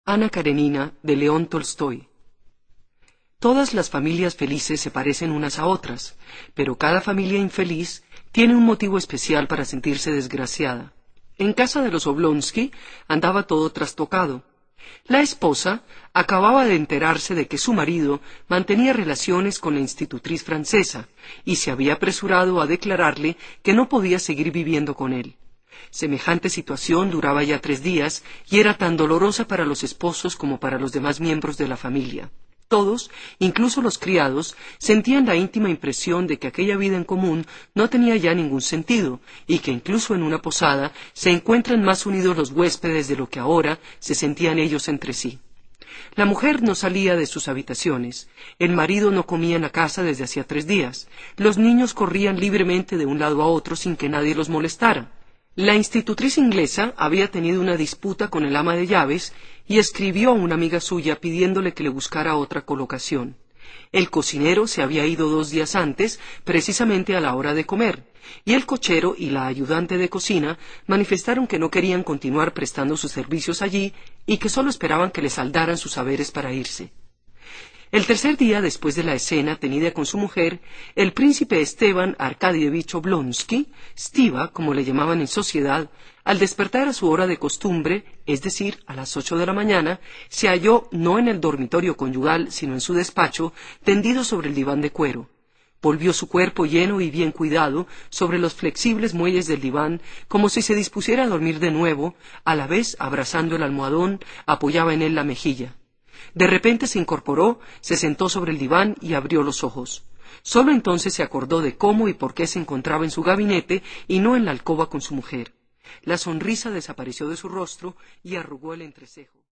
Ana Karenina, de León Tolstoy. Todas las familias felices se parecen unas a otras, pero cada familia infeliz tiene un motivo especial para sentirse desgraciada. En casa de los Oblonsky andaba todo trastocado. La esposa acababa de enterarse de que su marido mantenía relaciones con la institutriz francesa y se había apresurado a declararle que no podía seguir viviendo con él. Semejante situación duraba ya 3 días y era tan dolorosa para los esposos como para los demás miembros de la familia. Todos, incluso los criados, sentían la íntima impresión de que aquella vida en común no tenía ya ningún sentido, y que incluso en una posada se encuentran más unidos los huéspedes de lo que ahora se sentían ellos entre sí. La mujer no salía de sus habitaciones, el marido no comía en la casa desde hacía 3 días, los niños corrían libremente de un lado a otro sin que nadie los molestara. La institutriz inglesa había tenido una disputa con el ama de llaves y escribió a una amiga suya pidiéndole que le buscara otra colocación. El cocinero se había ido 2 días antes, precisamente a la hora de comer, y el cochero y la ayudante de cocina manifestaron que no querían continuar prestando sus servicios allí y que solo esperaban que le saldaran sus haberes para irse. El 3er día después de la escena tenida con su mujer, el príncipe Esteban Arkadievich Oblonsky, Stiva, como le llamaban en sociedad, al despertar a su hora de costumbre, es decir, a las 8 de la mañana, se halló no en el dormitorio conyugal, sino en su despacho, tendido sobre el diván de cuero. Volvió su cuerpo lleno y bien cuidado sobre los flexibles muelles del diván, como si se dispusiera a dormir de nuevo, a la vez abrazando el almohadón, apoyaba en él la mejilla. De repente se incorporó, se sentó sobre el diván y abrió los ojos. Solo entonces se acordó de cómo y por qué se encontraba en su gabinete y no en la alcoba con su mujer. La sonrisa desapareció de su rostro y arrugó el entrecejo.